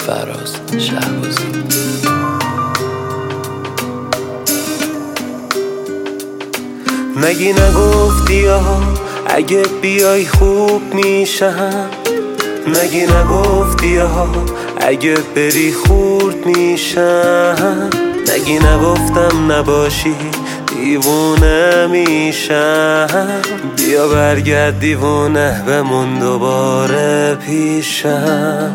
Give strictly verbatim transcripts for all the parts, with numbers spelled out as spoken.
فراز شهبازی. مگی نگفتی ها اگه بیای خوب میشم؟ مگی نگفتی ها اگه بری خورد میشم؟ مگی نگفتم نباشی دیوونه میشم؟ بیا برگرد دیوونه بمون دوباره پیشم.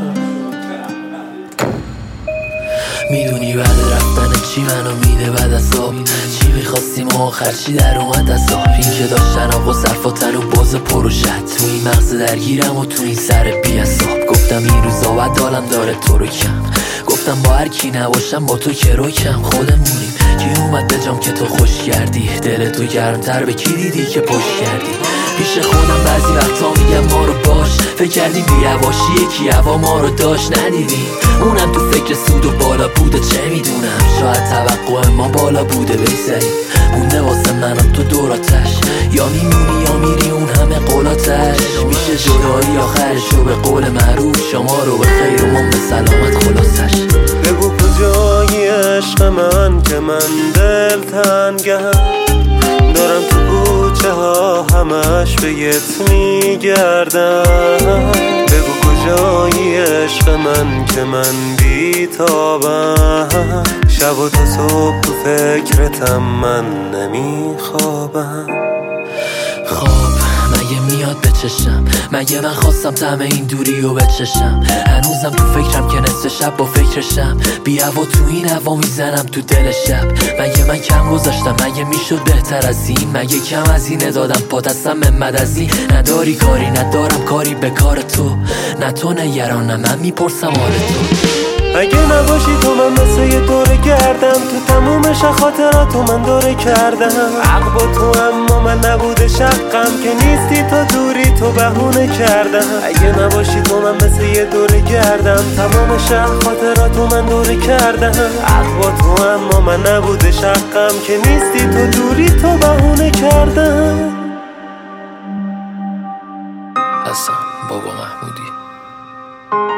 میدونی بعد رفتن چی منو میده بعد از آب؟ چی میخواستیم و آخر چی در اومد از آب؟ این که داشتن آقا صرفاتن و باز پروشت تو این مغز درگیرم و تو این سر بی حساب. گفتم این روزا بعد حالم داره تو رو کم، گفتم با هر کی نباشم با تو که رو کم. خودمونیم کی اومد به جام که تو خوش کردی؟ دل تو گرمتر به کی دیدی که پشت کردی؟ پیش خودم بعضی وقتا میگم ما رو باش، فکر کردیم بیرواشی یکی هوا ما رو داشت ندیدیم. اونم تو فکر سود و بالا بوده چه میدونم، شاید توقع ما بالا بوده بگذریم. مونده واسه من و تو دوراتش، یا میمونی یا میری اون همه قولاتش. میشه جدایی آخرشو به قول معروف، شما رو به خیر و من به سلامت خلاصش. بگو کجایی عشق من که من دل تنگم، دارم تو کوچه ها همش بهت میگردم. بگو کجایی عشق من که من بیتابم، شب و تا صبح تو فکرتم من نمیخوابم. خواب مگه میاد به چشم؟ مگه من خواستم طعم این دوری رو بچشم؟ هنوزم تو فکرم که نصف شب با فکرشم، بی هوا تو این هوا میزنم تو دل شب. مگه من کم گذاشتم؟ مگه میشد بهتر از این؟ مگه کم از اینه دادم پا دستم محمد از این؟ نداری کاری ندارم کاری به کار تو، نه تو نگرانم من میپرسم حال تو. اگه نباشی تو من مثل یه دوره گردم، تو تمومش خاطراتو من دوره کردم. حق با تو اما من نبوده شقم، که نیستی تو دوری تو بهونه کردم. اگه نباشی تو من مثل یه دوره گردم، تمومش خاطراتو من دوره کردم. حق با تو اما من نبوده شقم، که نیستی تو دوری تو بهونه کردم. حسن بابا محمودی.